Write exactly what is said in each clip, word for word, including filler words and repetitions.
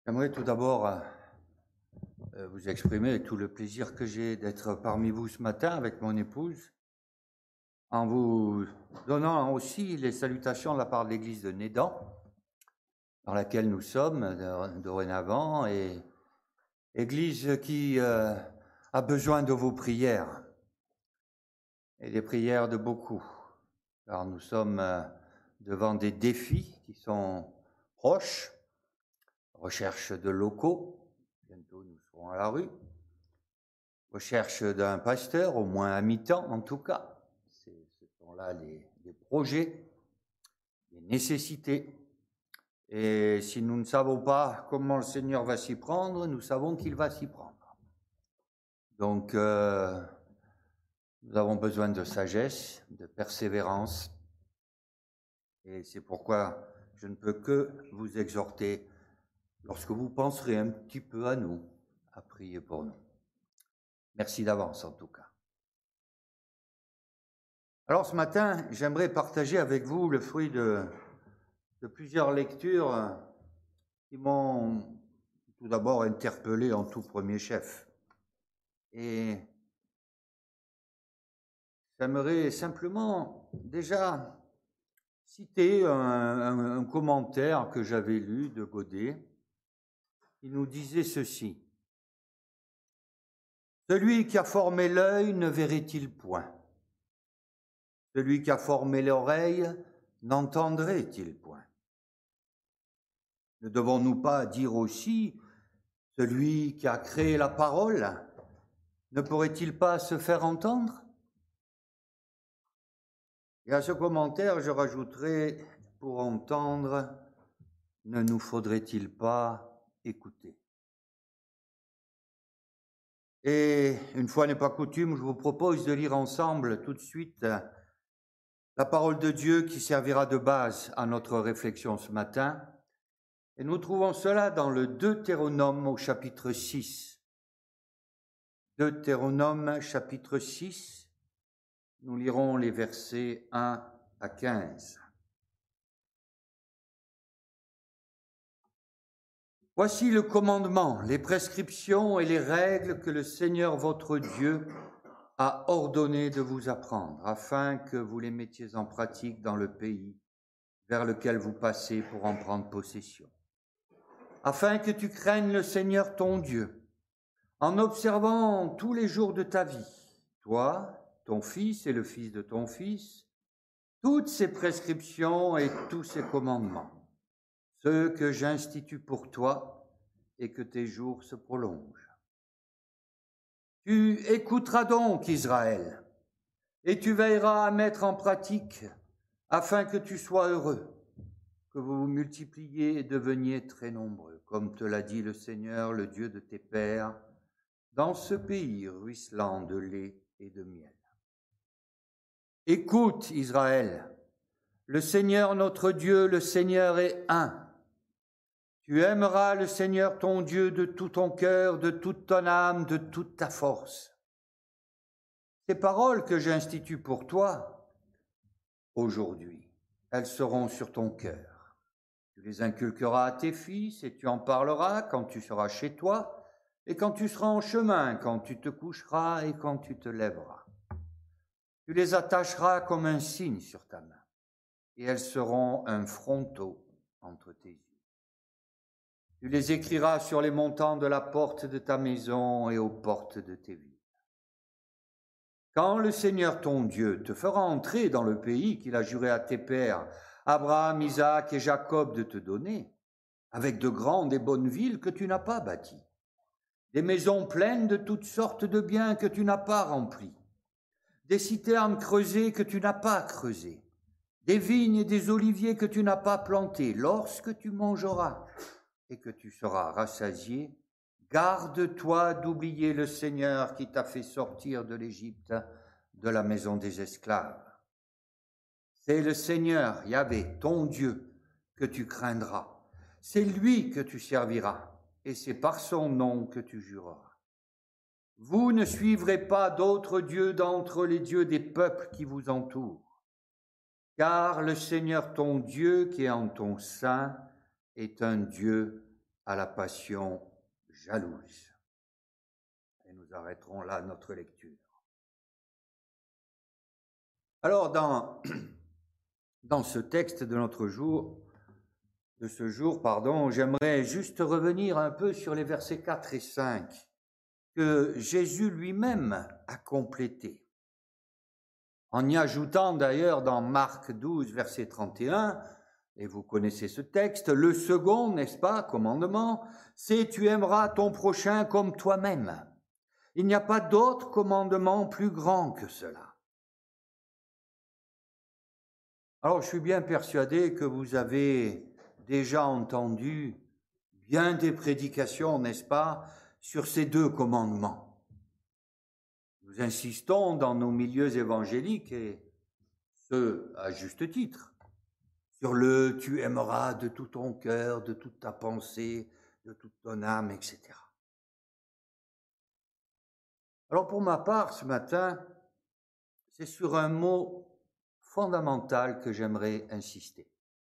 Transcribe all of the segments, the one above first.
J'aimerais tout d'abord euh, vous exprimer tout le plaisir que j'ai d'être parmi vous ce matin avec mon épouse, en vous donnant aussi les salutations de la part de l'église de Nédan, dans laquelle nous sommes dorénavant, et église qui euh, a besoin de vos prières, et des prières de beaucoup, car nous sommes euh, devant des défis qui sont proches, recherche de locaux, bientôt nous serons à la rue, recherche d'un pasteur, au moins à mi-temps en tout cas. Ce sont là les, les projets, les nécessités. Et si nous ne savons pas comment le Seigneur va s'y prendre, nous savons qu'il va s'y prendre. Donc, euh, nous avons besoin de sagesse, de persévérance. Et c'est pourquoi je ne peux que vous exhorter, lorsque vous penserez un petit peu à nous, à prier pour nous. Merci d'avance en tout cas. Alors ce matin, j'aimerais partager avec vous le fruit de, de plusieurs lectures qui m'ont tout d'abord interpellé en tout premier chef. Et j'aimerais simplement déjà citer un, un, un commentaire que j'avais lu de Godet, qui nous disait ceci. « Celui qui a formé l'œil ne verrait-il point ? Celui qui a formé l'oreille n'entendrait-il point ? Ne devons-nous pas dire aussi, celui qui a créé la parole, ne pourrait-il pas se faire entendre ? Et à ce commentaire, je rajouterai, pour entendre, ne nous faudrait-il pas écouter ? Et une fois n'est pas coutume, je vous propose de lire ensemble tout de suite la parole de Dieu qui servira de base à notre réflexion ce matin. Et nous trouvons cela dans le Deutéronome au chapitre six. Deutéronome chapitre six, nous lirons les versets un à quinze. Voici le commandement, les prescriptions et les règles que le Seigneur votre Dieu a ordonné de vous apprendre, afin que vous les mettiez en pratique dans le pays vers lequel vous passez pour en prendre possession. Afin que tu craignes le Seigneur ton Dieu, en observant tous les jours de ta vie, toi, ton fils et le fils de ton fils, toutes ces prescriptions et tous ces commandements, ceux que j'institue pour toi et que tes jours se prolongent. Tu écouteras donc, Israël, et tu veilleras à mettre en pratique, afin que tu sois heureux, que vous vous multipliez et deveniez très nombreux, comme te l'a dit le Seigneur, le Dieu de tes pères, dans ce pays ruisselant de lait et de miel. Écoute, Israël, le Seigneur notre Dieu, le Seigneur est un. Tu aimeras le Seigneur ton Dieu de tout ton cœur, de toute ton âme, de toute ta force. Ces paroles que j'institue pour toi, aujourd'hui, elles seront sur ton cœur. Tu les inculqueras à tes fils et tu en parleras quand tu seras chez toi et quand tu seras en chemin, quand tu te coucheras et quand tu te lèveras. Tu les attacheras comme un signe sur ta main et elles seront un fronteau entre tes yeux. Tu les écriras sur les montants de la porte de ta maison et aux portes de tes villes. Quand le Seigneur ton Dieu te fera entrer dans le pays qu'il a juré à tes pères, Abraham, Isaac et Jacob de te donner, avec de grandes et bonnes villes que tu n'as pas bâties, des maisons pleines de toutes sortes de biens que tu n'as pas remplis, des citernes creusées que tu n'as pas creusées, des vignes et des oliviers que tu n'as pas plantés, lorsque tu mangeras et que tu seras rassasié, garde-toi d'oublier le Seigneur qui t'a fait sortir de l'Égypte, de la maison des esclaves. C'est le Seigneur, Yahvé, ton Dieu, que tu craindras. C'est lui que tu serviras, et c'est par son nom que tu jureras. Vous ne suivrez pas d'autres dieux d'entre les dieux des peuples qui vous entourent, car le Seigneur ton Dieu qui est en ton sein est un Dieu à la passion jalouse. Et nous arrêterons là notre lecture. Alors, dans, dans ce texte de notre jour, de ce jour, pardon, j'aimerais juste revenir un peu sur les versets quatre et cinq que Jésus lui-même a complétés. En y ajoutant d'ailleurs dans Marc douze, verset trente et un, et vous connaissez ce texte, le second, n'est-ce pas, commandement, c'est « tu aimeras ton prochain comme toi-même ». Il n'y a pas d'autre commandement plus grand que cela. Alors, je suis bien persuadé que vous avez déjà entendu bien des prédications, n'est-ce pas, sur ces deux commandements. Nous insistons dans nos milieux évangéliques, et ce, à juste titre, sur le « tu aimeras de tout ton cœur, de toute ta pensée, de toute ton âme », et cetera. Alors pour ma part, ce matin, c'est sur un mot fondamental que j'aimerais insister.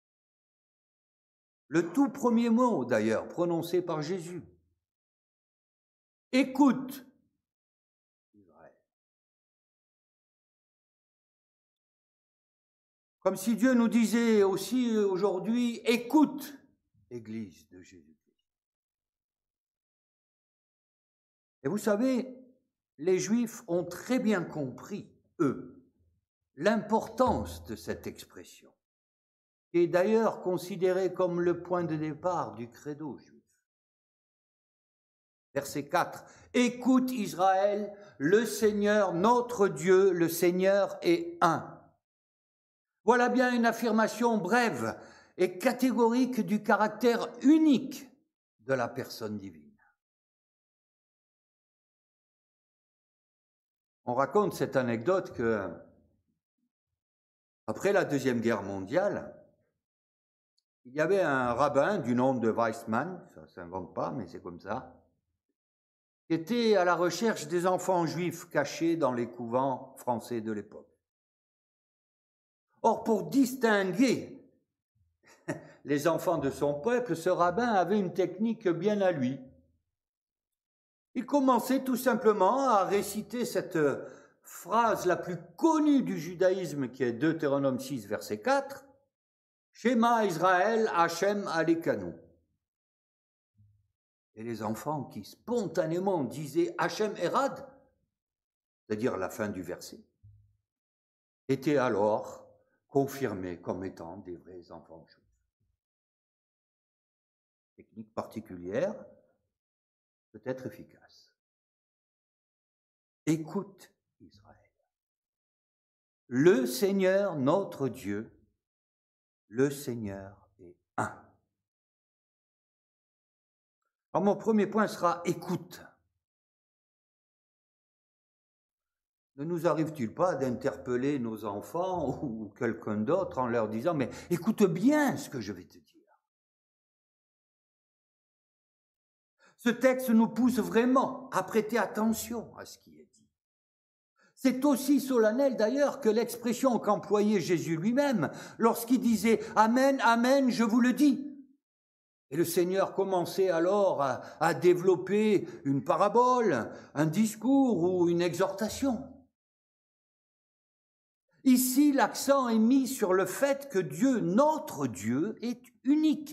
Le tout premier mot, d'ailleurs, prononcé par Jésus. Écoute, Israël. Comme si Dieu nous disait aussi aujourd'hui, écoute, Église de Jésus-Christ. Et vous savez, les Juifs ont très bien compris, eux, l'importance de cette expression, qui est d'ailleurs considérée comme le point de départ du credo juif. Verset quatre. Écoute Israël, le Seigneur, notre Dieu, le Seigneur est un. Voilà bien une affirmation brève et catégorique du caractère unique de la personne divine. On raconte cette anecdote que, après la Deuxième Guerre mondiale, il y avait un rabbin du nom de Weizmann, ça ne s'invente pas, mais c'est comme ça, qui était à la recherche des enfants juifs cachés dans les couvents français de l'époque. Or, pour distinguer les enfants de son peuple, ce rabbin avait une technique bien à lui. Il commençait tout simplement à réciter cette phrase la plus connue du judaïsme, qui est Deutéronome six, verset quatre, « Shema Israël, Hachem Alekanu ». Et les enfants qui spontanément disaient « Hachem Erad », c'est-à-dire la fin du verset, étaient alors confirmés comme étant des vrais enfants juifs. Technique particulière, peut-être efficace. Écoute Israël. Le Seigneur, notre Dieu, le Seigneur est un. Alors mon premier point sera écoute. Ne nous arrive-t-il pas d'interpeller nos enfants ou quelqu'un d'autre en leur disant « mais écoute bien ce que je vais te dire ». Ce texte nous pousse vraiment à prêter attention à ce qui est dit. C'est aussi solennel d'ailleurs que l'expression qu'employait Jésus lui-même lorsqu'il disait « Amen, Amen, je vous le dis ». Et le Seigneur commençait alors à, à développer une parabole, un discours ou une exhortation. Ici, l'accent est mis sur le fait que Dieu, notre Dieu, est unique.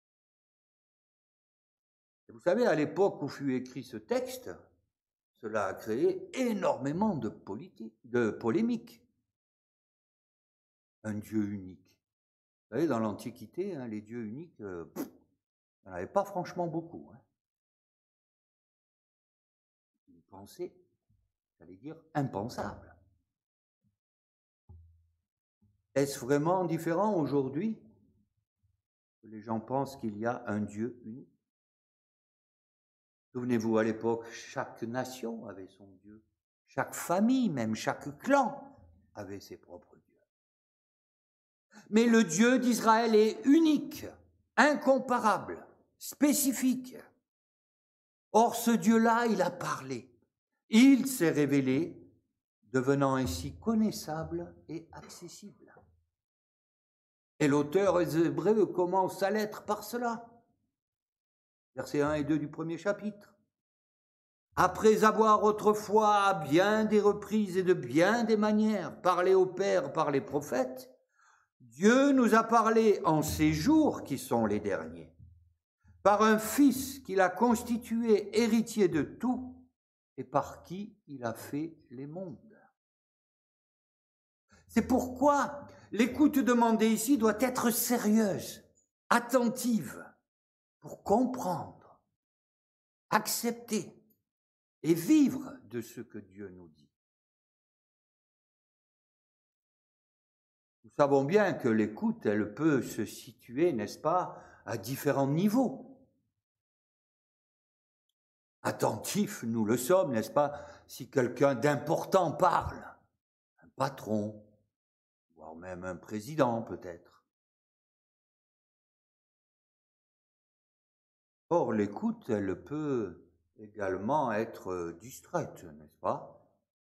Et vous savez, à l'époque où fut écrit ce texte, cela a créé énormément de, politique, de polémiques. Un Dieu unique. Vous savez, dans l'Antiquité, hein, les dieux uniques, euh, pff, il n'y en avait pas franchement beaucoup. Hein. Une pensée, j'allais dire, impensable. Est-ce vraiment différent aujourd'hui que les gens pensent qu'il y a un Dieu unique? Souvenez-vous, à l'époque, chaque nation avait son Dieu. Chaque famille, même chaque clan, avait ses propres dieux. Mais le Dieu d'Israël est unique, incomparable, spécifique. Or, ce Dieu-là, il a parlé. Il s'est révélé, devenant ainsi connaissable et accessible. Et l'auteur des Hébreux commence à l'être par cela. versets un et deux du premier chapitre. Après avoir autrefois, à bien des reprises et de bien des manières, parlé au Père par les prophètes, Dieu nous a parlé en ces jours qui sont les derniers, par un Fils qu'il a constitué héritier de tout et par qui il a fait les mondes. C'est pourquoi l'écoute demandée ici doit être sérieuse, attentive, pour comprendre, accepter et vivre de ce que Dieu nous dit. Nous savons bien que l'écoute, elle peut se situer, n'est-ce pas, à différents niveaux. Attentifs, nous le sommes, n'est-ce pas, si quelqu'un d'important parle, un patron, voire même un président peut-être. Or, l'écoute, elle peut également être distraite, n'est-ce pas?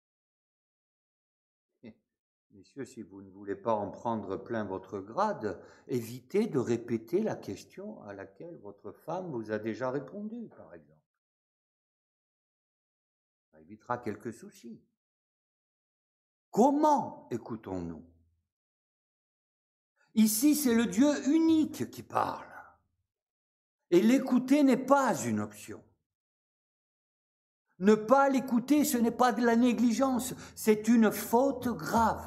Messieurs, si vous ne voulez pas en prendre plein votre grade, évitez de répéter la question à laquelle votre femme vous a déjà répondu, par exemple. Ça évitera quelques soucis. Comment écoutons-nous? Ici, c'est le Dieu unique qui parle. Et l'écouter n'est pas une option. Ne pas l'écouter, ce n'est pas de la négligence, c'est une faute grave.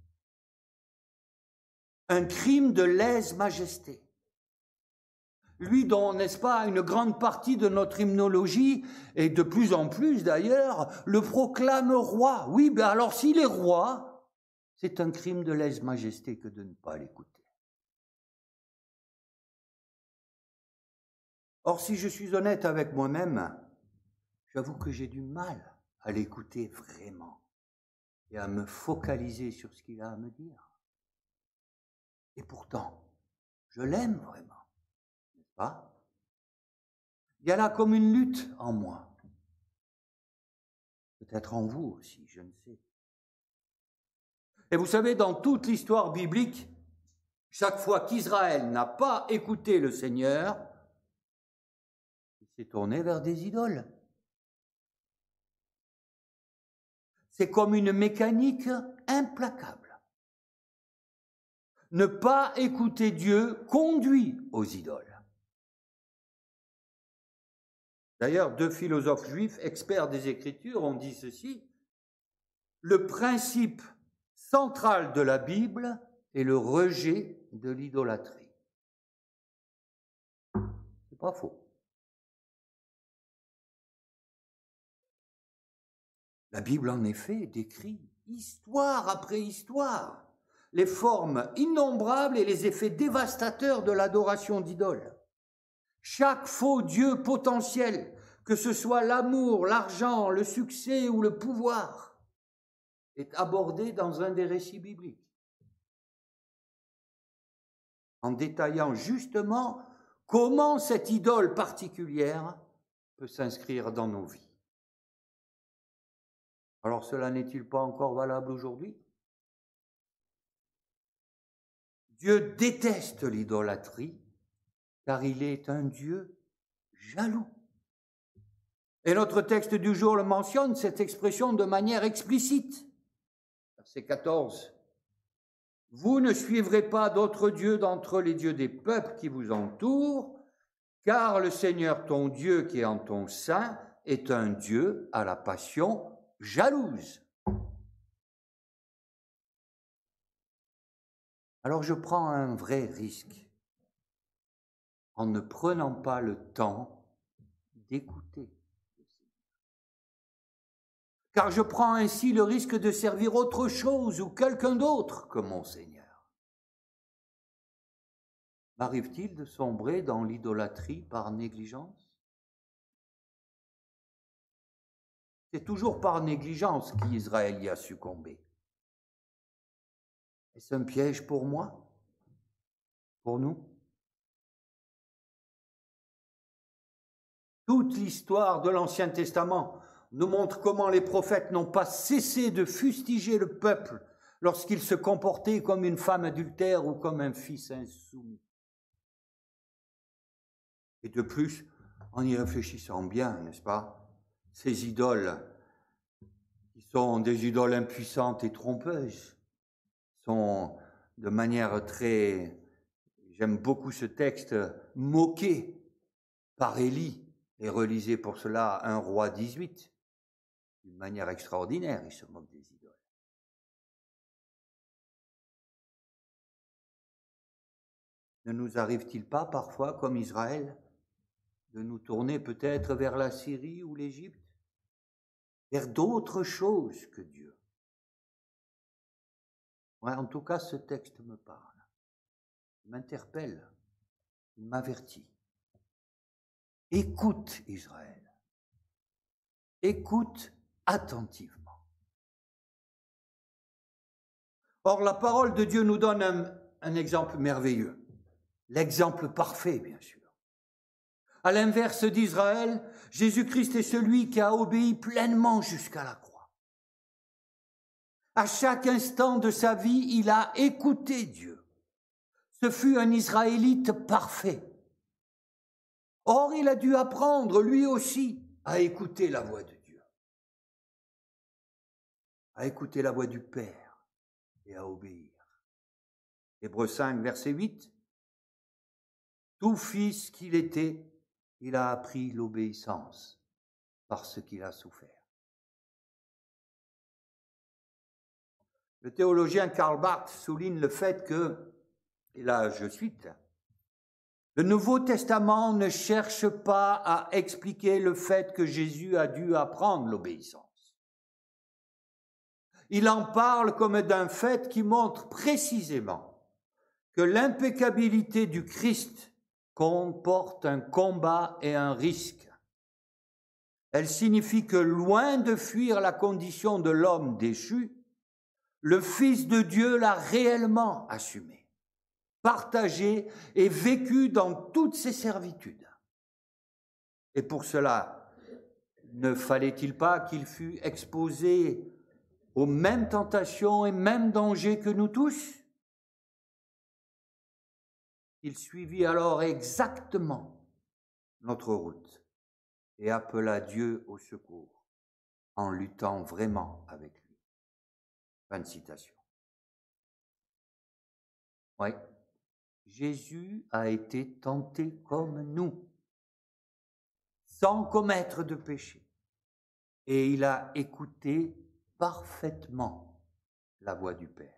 Un crime de lèse-majesté. Lui dont, n'est-ce pas, une grande partie de notre hymnologie, et de plus en plus d'ailleurs, le proclame roi. Oui, ben alors s'il est roi, c'est un crime de lèse-majesté que de ne pas l'écouter. Or, si je suis honnête avec moi-même, j'avoue que j'ai du mal à l'écouter vraiment et à me focaliser sur ce qu'il a à me dire. Et pourtant, je l'aime vraiment, n'est-ce pas? Il y a là comme une lutte en moi. Peut-être en vous aussi, je ne sais. Et vous savez, dans toute l'histoire biblique, chaque fois qu'Israël n'a pas écouté le Seigneur, il s'est tourné vers des idoles. C'est comme une mécanique implacable. Ne pas écouter Dieu conduit aux idoles. D'ailleurs, deux philosophes juifs, experts des Écritures, ont dit ceci: le principe central de la Bible est le rejet de l'idolâtrie. C'est pas faux. La Bible, en effet, décrit histoire après histoire les formes innombrables et les effets dévastateurs de l'adoration d'idoles. Chaque faux Dieu potentiel, que ce soit l'amour, l'argent, le succès ou le pouvoir, est abordé dans un des récits bibliques, en détaillant justement comment cette idole particulière peut s'inscrire dans nos vies. Alors cela n'est-il pas encore valable aujourd'hui? Dieu déteste l'idolâtrie, car il est un Dieu jaloux. Et notre texte du jour le mentionne, cette expression de manière explicite. Verset quatorze. « Vous ne suivrez pas d'autres dieux d'entre les dieux des peuples qui vous entourent, car le Seigneur ton Dieu qui est en ton sein est un Dieu à la passion jalouse. » Alors je prends un vrai risque en ne prenant pas le temps d'écouter. Car je prends ainsi le risque de servir autre chose ou quelqu'un d'autre que mon Seigneur. M'arrive-t-il de sombrer dans l'idolâtrie par négligence? C'est toujours par négligence qu'Israël y a succombé. Est-ce un piège pour moi? Pour nous? Toute l'histoire de l'Ancien Testament nous montre comment les prophètes n'ont pas cessé de fustiger le peuple lorsqu'il se comportait comme une femme adultère ou comme un fils insoumis. Et de plus, en y réfléchissant bien, n'est-ce pas? Ces idoles, qui sont des idoles impuissantes et trompeuses, sont de manière très, j'aime beaucoup ce texte, moquées par Élie, et relisez pour cela un roi dix-huit, d'une manière extraordinaire, il se moque des idoles. Ne nous arrive-t-il pas parfois, comme Israël, de nous tourner peut-être vers la Syrie ou l'Égypte, vers d'autres choses que Dieu? Ouais, en tout cas, ce texte me parle, il m'interpelle, il m'avertit. Écoute, Israël, écoute attentivement. Or, la parole de Dieu nous donne un, un exemple merveilleux, l'exemple parfait, bien sûr. À l'inverse d'Israël, Jésus-Christ est celui qui a obéi pleinement jusqu'à la croix. À chaque instant de sa vie, il a écouté Dieu. Ce fut un Israélite parfait. Or, il a dû apprendre, lui aussi, à écouter la voix de Dieu, à écouter la voix du Père et à obéir. Hébreux cinq, verset huit. Tout fils qu'il était, il a appris l'obéissance parce qu'il a souffert. Le théologien Karl Barth souligne le fait que, et là je cite, le Nouveau Testament ne cherche pas à expliquer le fait que Jésus a dû apprendre l'obéissance. Il en parle comme d'un fait qui montre précisément que l'impeccabilité du Christ comporte un combat et un risque. Elle signifie que loin de fuir la condition de l'homme déchu, le Fils de Dieu l'a réellement assumé, partagé et vécu dans toutes ses servitudes. Et pour cela, ne fallait-il pas qu'il fût exposé aux mêmes tentations et mêmes dangers que nous tous? Il suivit alors exactement notre route et appela Dieu au secours en luttant vraiment avec lui. Fin de citation. Oui, Jésus a été tenté comme nous, sans commettre de péché, et il a écouté parfaitement la voix du Père.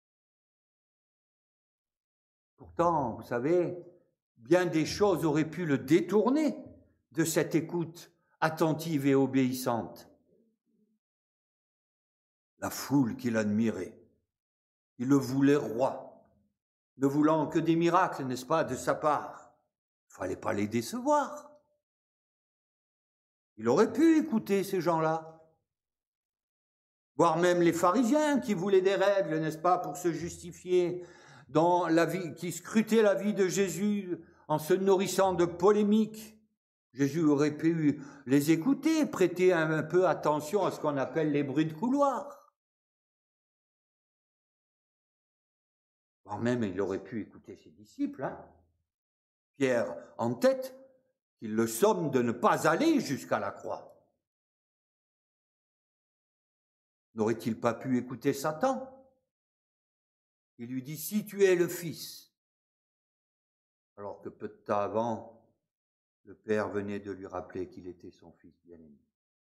Pourtant, vous savez, bien des choses auraient pu le détourner de cette écoute attentive et obéissante. La foule qui l'admirait, qui le voulait roi, ne voulant que des miracles, n'est-ce pas, de sa part, il ne fallait pas les décevoir. Il aurait pu écouter ces gens-là, voire même les pharisiens qui voulaient des règles, n'est-ce pas, pour se justifier, dans la vie, qui scrutaient la vie de Jésus en se nourrissant de polémiques. Jésus aurait pu les écouter, prêter un peu attention à ce qu'on appelle les bruits de couloir. Voire même, il aurait pu écouter ses disciples, hein. Pierre en tête, qui le somme de ne pas aller jusqu'à la croix. N'aurait-il pas pu écouter Satan? Il lui dit, si tu es le Fils, alors que peu de temps avant, le Père venait de lui rappeler qu'il était son Fils bien-aimé.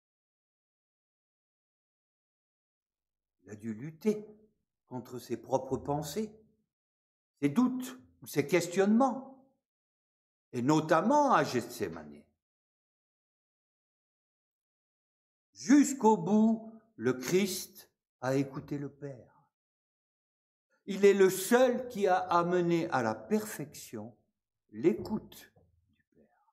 Il a dû lutter contre ses propres pensées, ses doutes, ses questionnements, et notamment à Gethsémani. Jusqu'au bout, le Christ a écouté le Père. Il est le seul qui a amené à la perfection l'écoute du Père.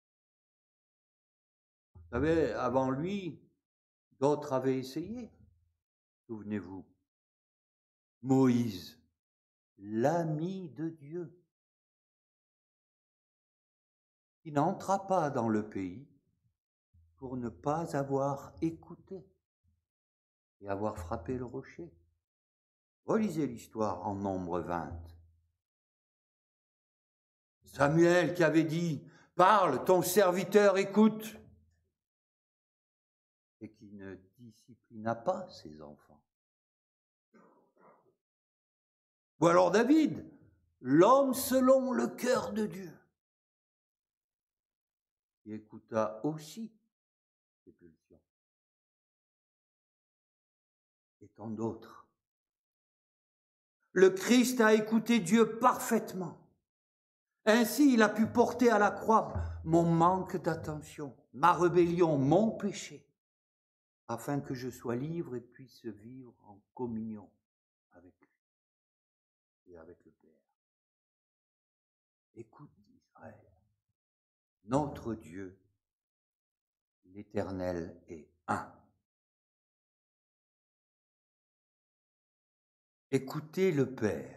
Vous savez, avant lui, d'autres avaient essayé. Souvenez-vous, Moïse, l'ami de Dieu, qui n'entra pas dans le pays pour ne pas avoir écouté et avoir frappé le rocher. Relisez l'histoire en Nombre vingt. Samuel qui avait dit, parle, ton serviteur écoute, et qui ne disciplina pas ses enfants. Ou alors David, l'homme selon le cœur de Dieu, qui écouta aussi ses pulsions. Et tant d'autres. Le Christ a écouté Dieu parfaitement. Ainsi, il a pu porter à la croix mon manque d'attention, ma rébellion, mon péché, afin que je sois libre et puisse vivre en communion avec lui et avec le Père. Écoute Israël, notre Dieu, l'Éternel est un. Écoutez le Père.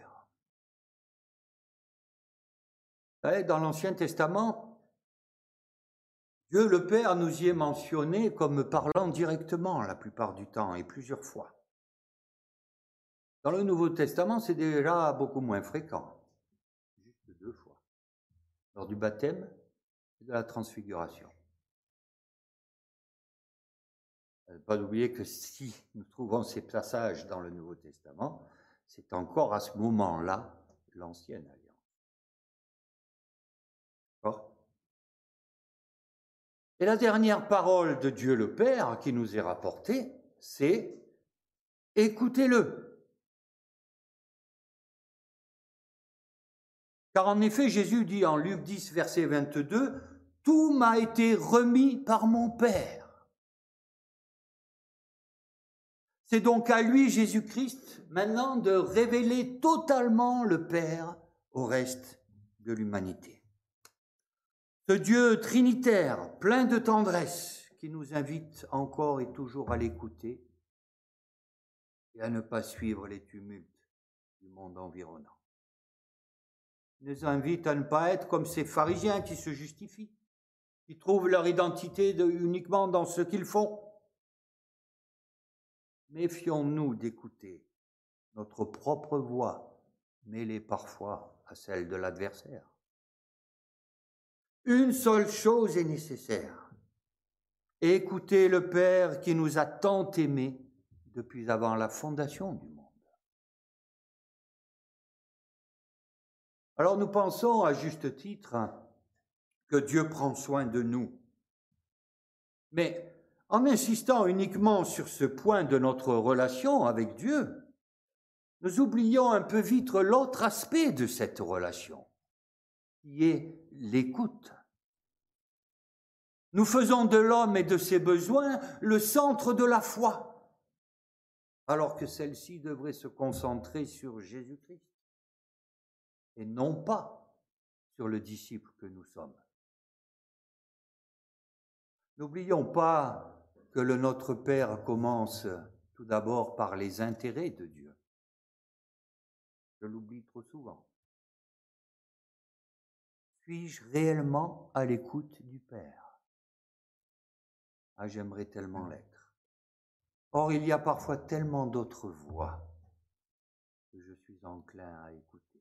Dans l'Ancien Testament, Dieu le Père nous y est mentionné comme parlant directement la plupart du temps et plusieurs fois. Dans le Nouveau Testament, c'est déjà beaucoup moins fréquent, juste deux fois, lors du baptême et de la transfiguration. Il ne faut pas oublier que si nous trouvons ces passages dans le Nouveau Testament, c'est encore à ce moment-là l'Ancienne Alliance. Et la dernière parole de Dieu le Père qui nous est rapportée, c'est « écoutez-le ». Car en effet, Jésus dit en Luc dix, verset vingt-deux, « Tout m'a été remis par mon Père ». C'est donc à lui, Jésus-Christ, maintenant de révéler totalement le Père au reste de l'humanité. Ce Dieu trinitaire, plein de tendresse, qui nous invite encore et toujours à l'écouter et à ne pas suivre les tumultes du monde environnant. Il nous invite à ne pas être comme ces pharisiens qui se justifient, qui trouvent leur identité de, uniquement dans ce qu'ils font. Méfions-nous d'écouter notre propre voix, mêlée parfois à celle de l'adversaire. Une seule chose est nécessaire. Écoutez le Père qui nous a tant aimés depuis avant la fondation du monde. Alors nous pensons à juste titre que Dieu prend soin de nous. Mais en insistant uniquement sur ce point de notre relation avec Dieu, nous oublions un peu vite l'autre aspect de cette relation, qui est l'écoute. Nous faisons de l'homme et de ses besoins le centre de la foi, alors que celle-ci devrait se concentrer sur Jésus-Christ et non pas sur le disciple que nous sommes. N'oublions pas que le Notre Père commence tout d'abord par les intérêts de Dieu. Je l'oublie trop souvent. Suis-je réellement à l'écoute du Père ? Ah, j'aimerais tellement l'être. Or, il y a parfois tellement d'autres voix que je suis enclin à écouter.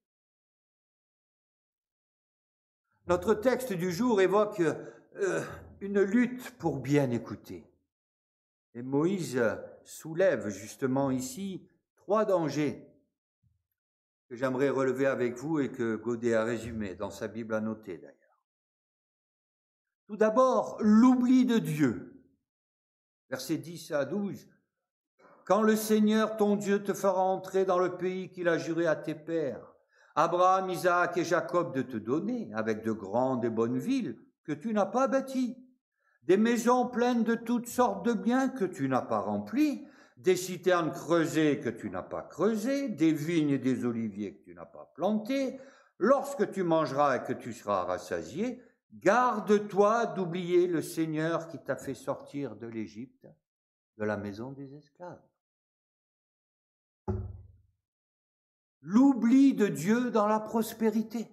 Notre texte du jour évoque euh, une lutte pour bien écouter. Et Moïse soulève justement ici trois dangers que j'aimerais relever avec vous et que Godet a résumé dans sa Bible annotée d'ailleurs. Tout d'abord, l'oubli de Dieu. Versets dix à douze. « Quand le Seigneur ton Dieu te fera entrer dans le pays qu'il a juré à tes pères, Abraham, Isaac et Jacob de te donner, avec de grandes et bonnes villes que tu n'as pas bâties, des maisons pleines de toutes sortes de biens que tu n'as pas remplis, des citernes creusées que tu n'as pas creusées, des vignes et des oliviers que tu n'as pas plantés, lorsque tu mangeras et que tu seras rassasié, garde-toi d'oublier le Seigneur qui t'a fait sortir de l'Égypte, de la maison des esclaves. » L'oubli de Dieu dans la prospérité.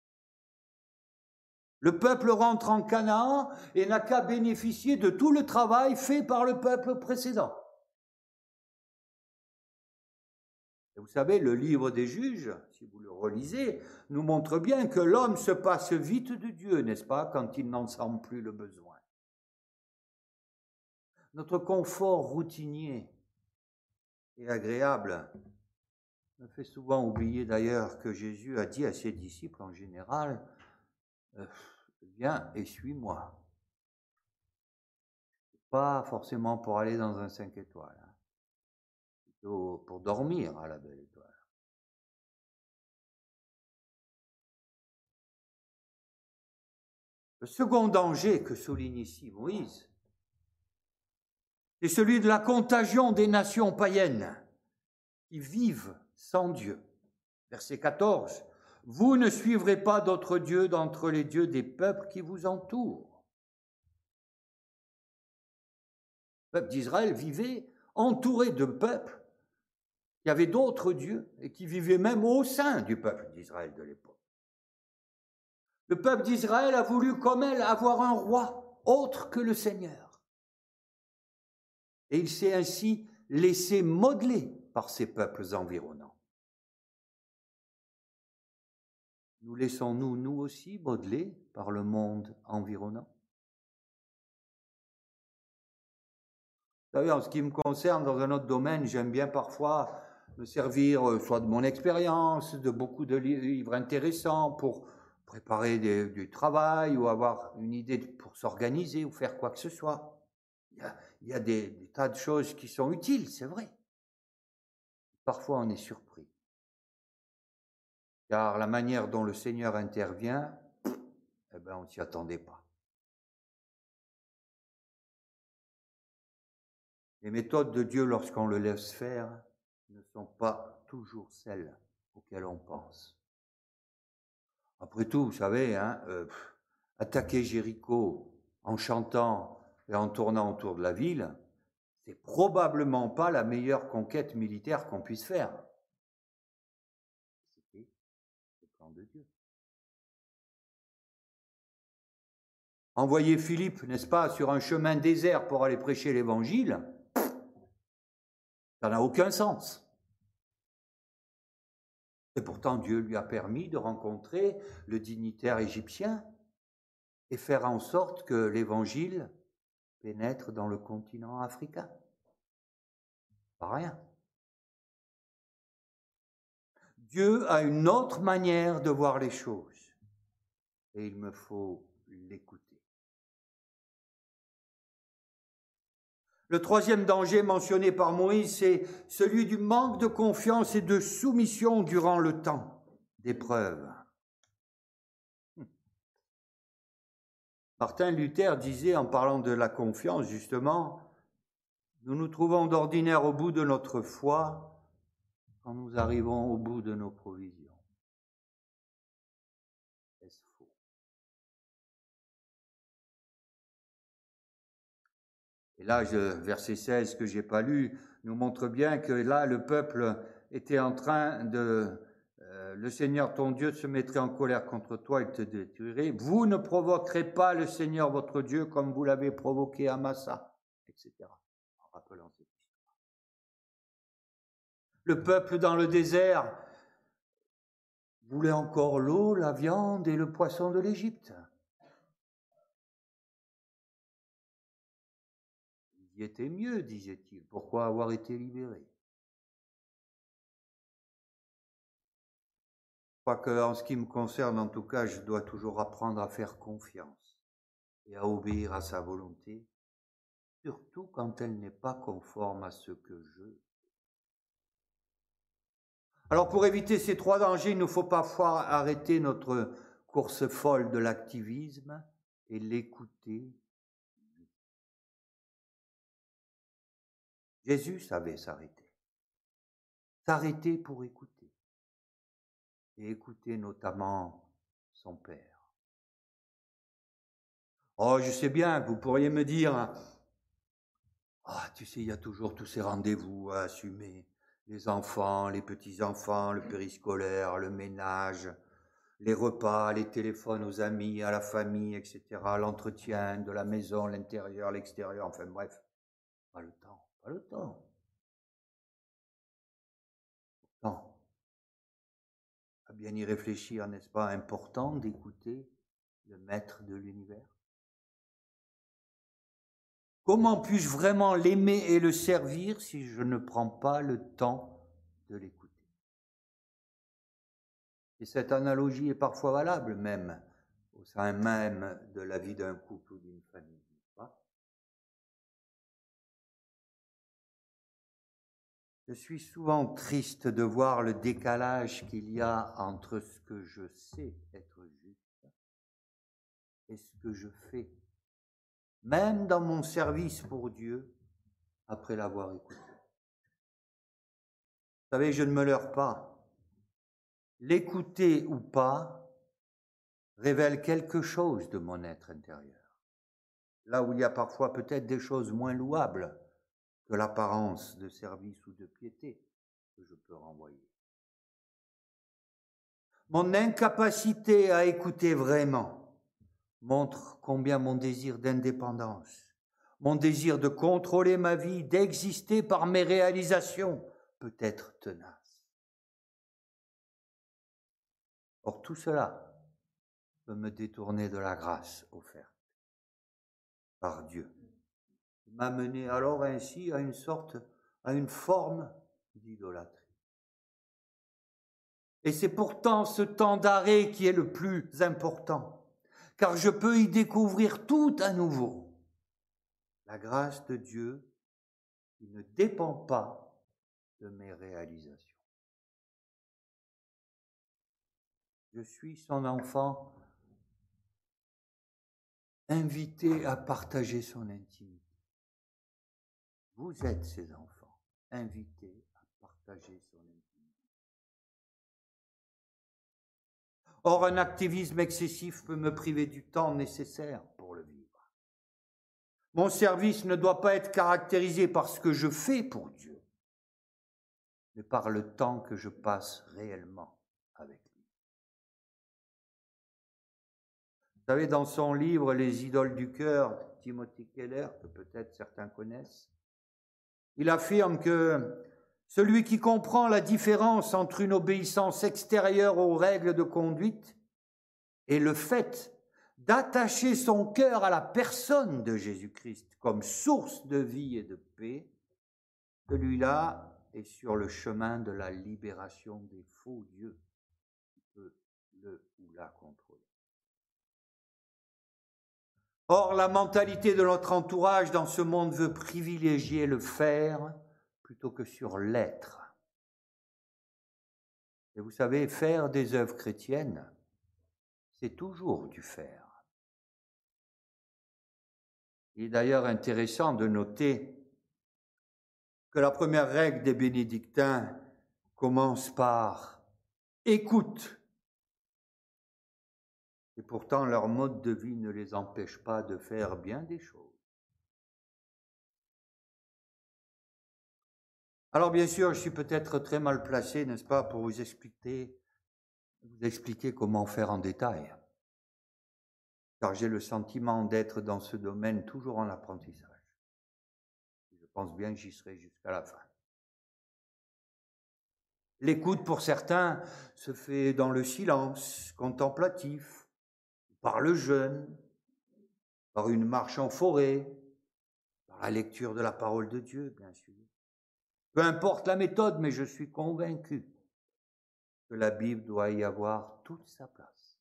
Le peuple rentre en Canaan et n'a qu'à bénéficier de tout le travail fait par le peuple précédent. Et Vous savez, le livre des Juges, si vous le relisez, nous montre bien que l'homme se passe vite de Dieu, n'est-ce pas, quand il n'en sent plus le besoin. Notre confort routinier et agréable me fait souvent oublier d'ailleurs que Jésus a dit à ses disciples en général, euh, viens et suis-moi. Pas forcément pour aller dans un cinq étoiles, hein. Plutôt pour dormir à la belle étoile. Le second danger que souligne ici Moïse, c'est celui de la contagion des nations païennes qui vivent sans Dieu. Verset quatorze. Vous ne suivrez pas d'autres dieux d'entre les dieux des peuples qui vous entourent. Le peuple d'Israël vivait entouré de peuples qui avaient d'autres dieux et qui vivaient même au sein du peuple d'Israël de l'époque. Le peuple d'Israël a voulu, comme elle, avoir un roi autre que le Seigneur. Et il s'est ainsi laissé modeler par ces peuples environnants. Nous laissons-nous, nous aussi, modeler par le monde environnant? Vous savez, en ce qui me concerne, dans un autre domaine, j'aime bien parfois me servir soit de mon expérience, de beaucoup de livres intéressants pour préparer des, du travail ou avoir une idée pour s'organiser ou faire quoi que ce soit. Il y a, il y a des, des tas de choses qui sont utiles, c'est vrai. Parfois, on est surpris. Car la manière dont le Seigneur intervient, eh ben, on ne s'y attendait pas. Les méthodes de Dieu, lorsqu'on le laisse faire, ne sont pas toujours celles auxquelles on pense. Après tout, vous savez, hein, euh, attaquer Jéricho en chantant et en tournant autour de la ville, c'est probablement pas la meilleure conquête militaire qu'on puisse faire. C'était le plan de Dieu. Envoyer Philippe, n'est-ce pas, sur un chemin désert pour aller prêcher l'évangile, ça n'a aucun sens. Et pourtant, Dieu lui a permis de rencontrer le dignitaire égyptien et faire en sorte que l'évangile pénètre dans le continent africain. Pas rien. Dieu a une autre manière de voir les choses et il me faut l'écouter. Le troisième danger mentionné par Moïse, c'est celui du manque de confiance et de soumission durant le temps d'épreuve. Martin Luther disait, en parlant de la confiance, justement, « Nous nous trouvons d'ordinaire au bout de notre foi quand nous arrivons au bout de nos provisions. » Est-ce faux? Et là, je, verset seize que je n'ai pas lu, nous montre bien que là, le peuple était en train de... Euh, le Seigneur ton Dieu se mettrait en colère contre toi et te détruirait. Vous ne provoquerez pas le Seigneur votre Dieu comme vous l'avez provoqué à Massa, et cetera. En rappelant cette histoire. Le peuple dans le désert voulait encore l'eau, la viande et le poisson de l'Égypte. Il y était mieux, disait-il. Pourquoi avoir été libéré? Je crois qu'en ce qui me concerne, en tout cas, je dois toujours apprendre à faire confiance et à obéir à sa volonté, surtout quand elle n'est pas conforme à ce que je veux. Alors pour éviter ces trois dangers, il nous faut parfois arrêter notre course folle de l'activisme et l'écouter. Jésus savait s'arrêter. S'arrêter pour écouter. Et écouter notamment son Père. Oh, je sais bien que vous pourriez me dire, ah, tu sais, il y a toujours tous ces rendez-vous à assumer. Les enfants, les petits-enfants, le périscolaire, le ménage, les repas, les téléphones aux amis, à la famille, et cetera, l'entretien de la maison, l'intérieur, l'extérieur, enfin bref, pas le temps, pas le temps. Pourtant, bien y réfléchir, n'est-ce pas important d'écouter le maître de l'univers? Comment puis-je vraiment l'aimer et le servir si je ne prends pas le temps de l'écouter? Et cette analogie est parfois valable même au sein même de la vie d'un couple ou d'une famille, n'est-ce pas? Je suis souvent triste de voir le décalage qu'il y a entre ce que je sais être juste et ce que je fais, même dans mon service pour Dieu, après l'avoir écouté. Vous savez, je ne me leurre pas. L'écouter ou pas révèle quelque chose de mon être intérieur. Là où il y a parfois peut-être des choses moins louables que l'apparence de service ou de piété que je peux renvoyer. Mon incapacité à écouter vraiment montre combien mon désir d'indépendance, mon désir de contrôler ma vie, d'exister par mes réalisations peut être tenace. Or, tout cela peut me détourner de la grâce offerte par Dieu, m'amener alors ainsi à une sorte, à une forme d'idolâtrie. Et c'est pourtant ce temps d'arrêt qui est le plus important, car je peux y découvrir tout à nouveau la grâce de Dieu qui ne dépend pas de mes réalisations. Je suis son enfant invité à partager son intimité. Vous êtes ses enfants invités à partager son intimité. Or, un activisme excessif peut me priver du temps nécessaire pour le vivre. Mon service ne doit pas être caractérisé par ce que je fais pour Dieu, mais par le temps que je passe réellement avec lui. Vous savez, dans son livre « Les idoles du cœur », Timothy Keller, que peut-être certains connaissent, il affirme que celui qui comprend la différence entre une obéissance extérieure aux règles de conduite et le fait d'attacher son cœur à la personne de Jésus-Christ comme source de vie et de paix, celui-là est sur le chemin de la libération des faux dieux qui peut le ou la contrôler. Or, la mentalité de notre entourage dans ce monde veut privilégier le faire plutôt que sur l'être. Et vous savez, faire des œuvres chrétiennes, c'est toujours du faire. Il est d'ailleurs intéressant de noter que la première règle des bénédictins commence par « écoute ». Et pourtant, leur mode de vie ne les empêche pas de faire bien des choses. Alors bien sûr, je suis peut-être très mal placé, n'est-ce pas, pour vous expliquer, vous expliquer comment faire en détail. Car j'ai le sentiment d'être dans ce domaine toujours en apprentissage. Je pense bien que j'y serai jusqu'à la fin. L'écoute, pour certains, se fait dans le silence contemplatif, par le jeûne, par une marche en forêt, par la lecture de la parole de Dieu, bien sûr. Peu importe la méthode, mais je suis convaincu que la Bible doit y avoir toute sa place.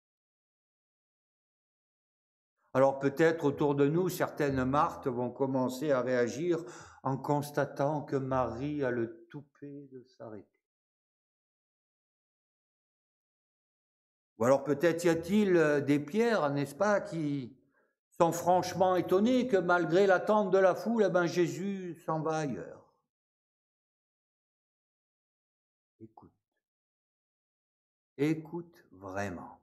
Alors peut-être autour de nous, certaines Marthes vont commencer à réagir en constatant que Marie a le toupet de s'arrêter. Ou alors peut-être y a-t-il des Pierres, n'est-ce pas, qui sont franchement étonnés que malgré l'attente de la foule, eh ben Jésus s'en va ailleurs. Écoute. Écoute vraiment.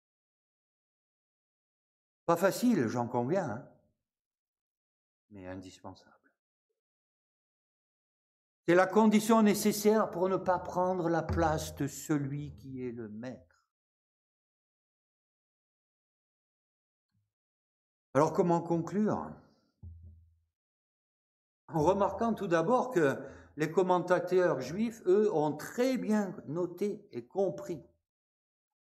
Pas facile, j'en conviens, hein, mais indispensable. C'est la condition nécessaire pour ne pas prendre la place de celui qui est le maître. Alors comment conclure? En remarquant tout d'abord que les commentateurs juifs, eux, ont très bien noté et compris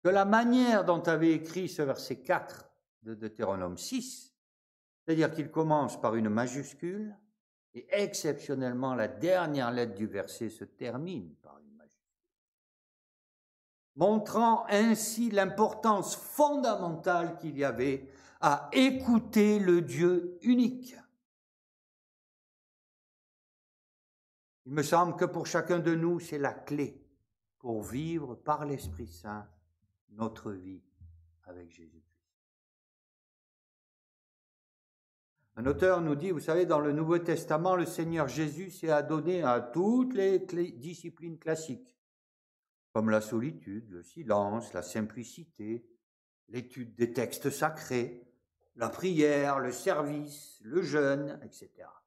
que la manière dont tu avais écrit ce verset quatre de Deutéronome six, c'est-à-dire qu'il commence par une majuscule, et exceptionnellement la dernière lettre du verset se termine par une majuscule, montrant ainsi l'importance fondamentale qu'il y avait à écouter le Dieu unique. Il me semble que pour chacun de nous, c'est la clé pour vivre par l'Esprit Saint notre vie avec Jésus-Christ. Un auteur nous dit, vous savez, dans le Nouveau Testament, le Seigneur Jésus s'est adonné à toutes les disciplines classiques, comme la solitude, le silence, la simplicité, l'étude des textes sacrés, la prière, le service, le jeûne, et cetera.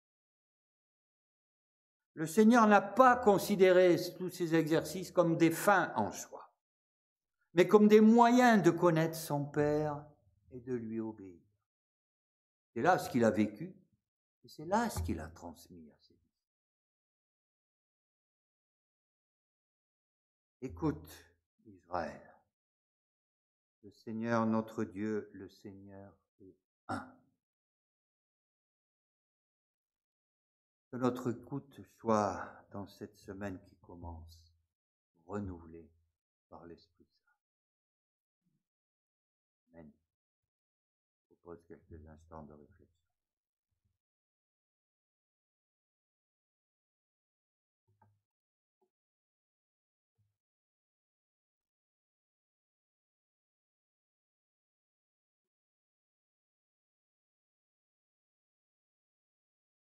Le Seigneur n'a pas considéré tous ces exercices comme des fins en soi, mais comme des moyens de connaître son Père et de lui obéir. C'est là ce qu'il a vécu, et c'est là ce qu'il a transmis à ses disciples. Écoute, Israël, le Seigneur notre Dieu, le Seigneur est un. Que notre écoute soit, dans cette semaine qui commence, renouvelée par l'Esprit Saint. Amen. Je propose quelques instants de réflexion.